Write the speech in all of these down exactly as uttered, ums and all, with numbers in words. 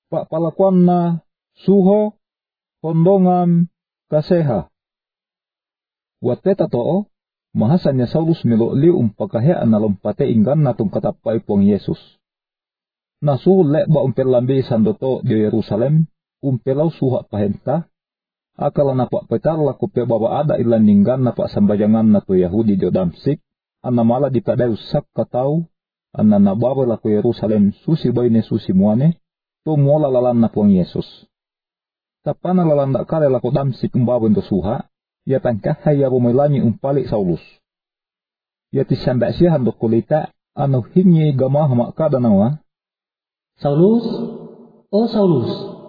pak palakuan na suho, kondongan, kaseha. Wateta to'o, mahasanya Saulus meloli umpakahean na lompate inggan na tung katapay puang Yesus. Nasuhu leba umpelambi sandoto di Yerusalem, umpelau suha pahenta, akala na pak petar laku pe baba ada ilan ninggan na pak sambajangan na to Yahudi di Damsik, anna mala di kadai usak katau, anna na baba laku Yerusalem susi bayne susi muane, to mola lalan na puang Yesus. Tapana lalan dak kale laku Damsik umbaba into suha, ya tangkah haya bumelani umpalik Saulus. Ya tisambak siahan do kulita, anu hinyi gamah makada nawa. Saulus, oh Saulus,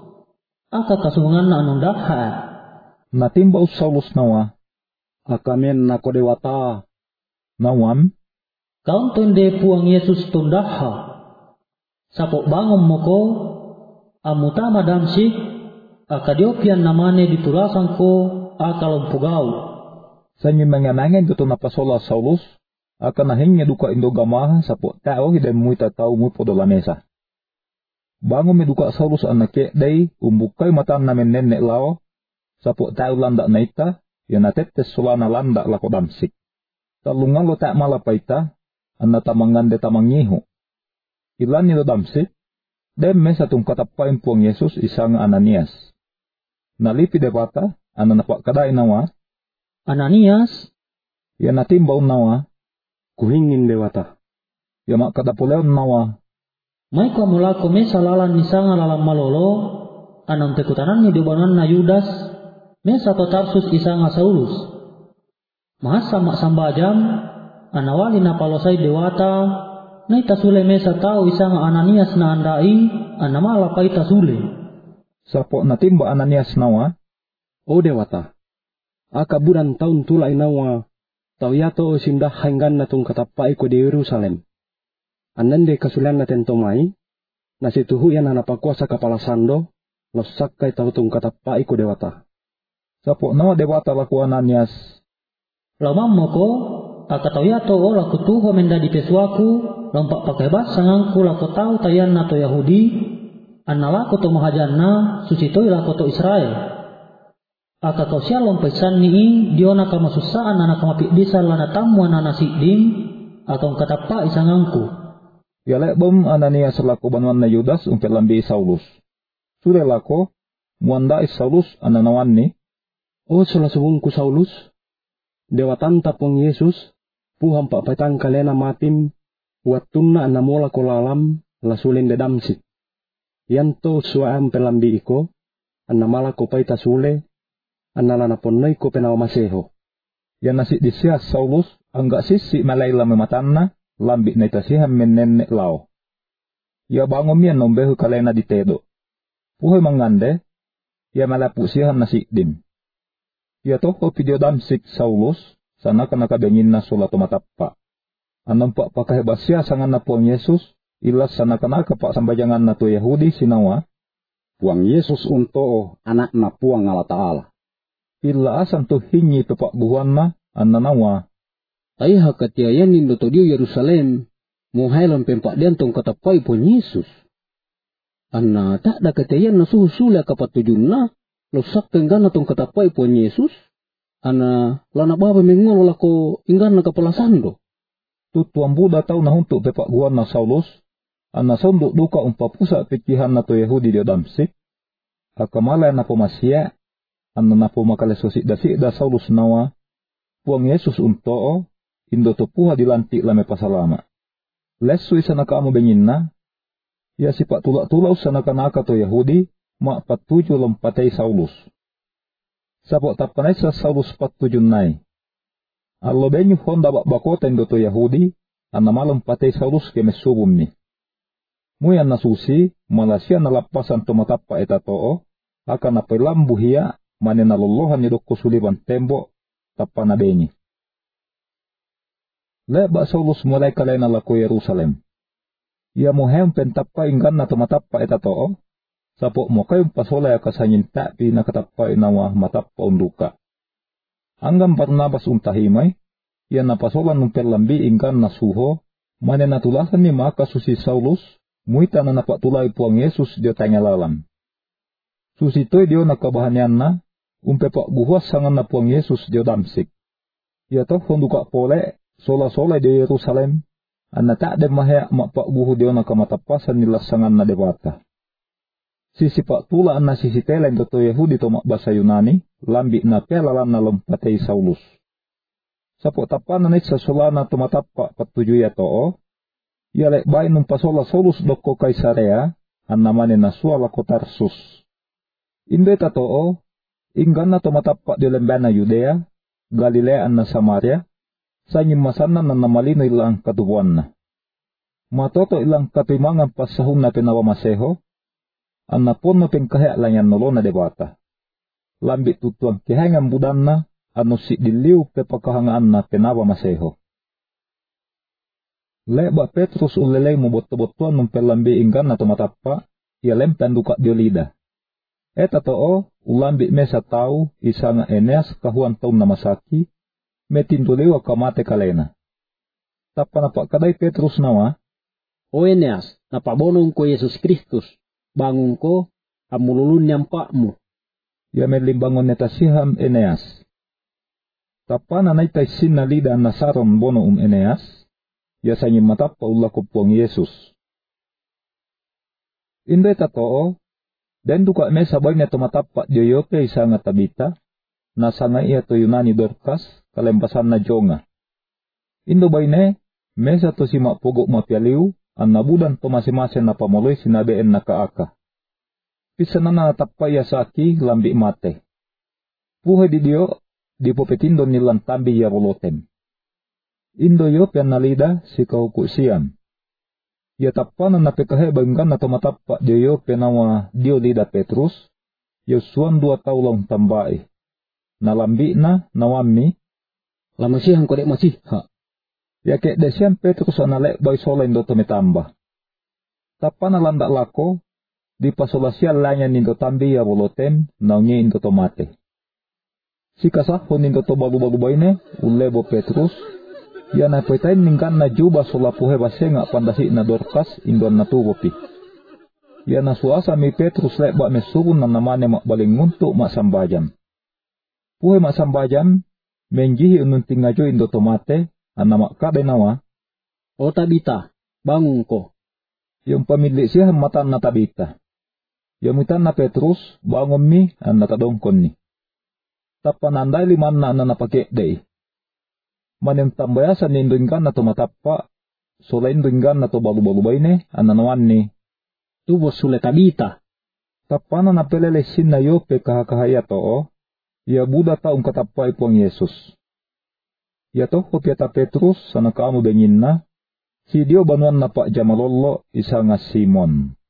aka kasungan na anong dakha. Natimbau Saulus nawa. Akamen na kodewata. Nawam. Kaun tunde puang Yesus tundakha. Sapok bangun mo ko, amutama Damsik, akadiopian namane ditulasan ko, akalong pugau. Sanyi mengenangan itu napasola Saulus, akan nahingnya duka indo gamaha sapok tao hidem muita tau mu podo lamesa. Bangun meduka Saulus anake day umbukai matan namen nenek lao, sapok tao landa naita, yang natetes sulana landa lako Damsik. Talungan lo tak malapaita, anna tamangan de tamangihu. Ilan nilo Damsik, demme satung katapain puang Yesus isang Ananias. Nalipi depata, anna napak kadai nawa. Ananias, ya natimbau nawa. Kuhingin dewata. Ya mak kadapuleon nawa. May kamula ko me salalan isang alalang malolo, anong tekutanan ni dubanan na Yudas, me sa Tarsus isang Saulus. Mahasa maksambajam, anawali na palosay dewata, na itasule me sa tao isang Ananias na andai, anamala pa itasule. Sapok natimba Ananias nawa. O dewata, akaburan taun tulay nawa, tau yato o sindah hanggan na tung katapai ko di Yerusalem. Anande kasulan natin tomai, na situhu yan na napagkuasa kapala sando, losak kay tau tung katapai ko dewata. Sapok nawa dewata laku Ananias. Lamam mo ko, akataw yato o laku tuho menda di peswaku, lompak pakebas sangangku laku tau tayan na to Yahudi, analaku to mahajan na, susitoy laku to Israel. Akataw siya lompaisan ni diona kamasusaan na nakamapikdisa lana tamuan na nasikdim, atong katapa isangangku. Ya lebom Ananias laku banuan na Yudas umpet lambi Saulus. Sule lako, muanda is Saulus ananawan ni. O sulasubung ku Saulus, dewatan tapong Yesus, puham pak petang kalena matim, watun na anamola ko lalam, lasulin de Damsik. Yanto suam pelambi iko, anamala ko pay tasule, analana ponnoy ko penaw maseho. Yan nasi disya Saulus, angga sisi malayla mematanna, lambi na itasihan menenne lao. Ya bangun mian nombehu kalena ditedo. Puhoy mangande, ya malapu sihan nasi dim. Ya toko video Damsik Saulus, sana kana kabengin na sula tumatappa. Anampak pakahebasya sangan na puang Yesus, ilas sana kana kapak sambajangan na to Yahudi sinawa. Puang Yesus unto anak na puang Allah Ta'ala. Ila asan to hinyi pepak buhan na, ananawa. Ay hakatiayan nindo to diyo Yerusalem, muhailon pempak dian tong katapai pun Yesus. Anna tak da katiayan na suhusula kapatujun na, losak tenggana tong katapai pun Yesus. Anna lana baba mengolo lako inggan na kapalasando. Tutuan Buddha tau na untuk pepak buhan na Saulus, anna sondok duka umpa pusat pikihan na to Yahudi di Damsik. Akamala na pumasya, anna na pumakalesusik dasik da Saulus nawa, puang Yesus unto indo to puha dilantik lame pasalama. Lesu isa nakamu benginna, ya sipak tulak-tulau sana kanaka to Yahudi, mak patuju lompatay Saulus. Sapok tapanay sa Saulus patujun nai. Allo benyu honda bak bakota indo to Yahudi, anamalom patay Saulus kemesubum ni. Muyan nasusi, malasya nalapasan tumatapa eta too, akan napilambu hiya, manenalolohan nidok kusuliban tembok, tapana benyi. Leba Saulus mulai kalena laku Yerusalem. Ia muhem pentapa inggan na tumatapa eta too, sapok mo kayong pasola ya kasanyin tapi na katapa inawa matapa unduka. Anggam Barnabas untahimay, ia napasola nung perlambi inggan na suho, manenatulasan ni maka susi Saulus, muita na napak tulay puang Yesus dio tanya lalam. Susitoy dio nakabahanyan na, umpe pak buhuas sangan na puang Yesus dio Damsik. Ya toh honduka pole, sola-sola dio Yerusalem, anna tak de mahya mak pak buhu dio nakamatapasan nila sangan na dewata. Sisi pak tula anna sisi telen toto Yahudi to mak bahasa Yunani, lambi na pelalan na lompatei Saulus. Sapok tapan na sa solana to matapa patuju ya too, ya lek bain numpasola Saulus doko Kaisarea, anna mane na suala ko Tarsus. Inde ta too, inggan na to matapa di lembana Yudea, Galilea anna Samaria, sa nyimasana na namalino ilang katubuan na. Matoto ilang katimangan pasahun na pinawamaseho, anna pon no pengkahya lanyan nolo na debata. Lambit tutuang kihangan budan na, ano si diliw pepakahangaan na pinawamaseho. Leba Petrus ulelay mo boto-botuan nung pelambi inggan na tumatapa, ialem penduka diolida. Eta too, ulambi me sa tao, isa nga Eneas kahuan taon na masaki, metinduliwa kamate kalena. Tapa na pa kaday Petrus nawa, O Eneas, napabonong ko Yesus Kristus, bangun ko, amululun niyang pakmo. Ya melimbangon neta siham Eneas. Tapa na naitay sinalida na saron bono um Eneas, ya sa matapa ula ko puang Yesus. Inde tatoo, den duka me sabay na tumatapa diyoyote isa nga Tabita, nasa nga iya to Yunani Dorcas, kalempasan na Jonga. Indo bay ne, mesa to si mapugo mapialiw, ang nabudan to masimasen na pamuloy sinabeen na kaaka. Pisa na natapaya sa aki lambi mate. Puhay di diyo, di po petindo nilang tambi ya wolotem. Indo yo penalida si kahukusian. Ya tapanan na pekahebanggan na tumatapa diyo penawa diyo lida Petrus, Yosuan dua taulong tambae. Nalambi na nawami, Lamasihan ko dek masih, ha. ya kek desian Petrus analek bay solain do tumitamba. Tapan nalandak lako, di pasolasian lanyan nindo tambi ya wolotem, naunye indo tomate. Si kasahon nindo to balu-balu bayne, ulebo Petrus, ya na petain ningkan na juba solapuhe basenga pandasi na Dorcas indon na tuwopi. Ya na suasa mi Petrus lek bak mesurun na namane mak baling nguntuk mak sambajam. Puhe mak sambajam, menjihi ununting ngajo indo tomate, anamak kade nawa. O Tabita, bangun ko. Yung pamilik siya matan na Tabita. Yung mitan na Petrus, bangun mi, an natadongkon ni. Tapananday liman na nanapake day. Manem tambayasan ni indunggan na tumatapa, sula indunggan na to balu-balubay ni, ananawan ni. Tubo sule Tabita. Tapana na pelelesin na yope kahakahaya to, ya Buddha taong katapay po ang Yesus. Ya to, kopiata Petrus, sana kamu bengin na, si Dio banuan na pa jamalolo, isa nga Simon.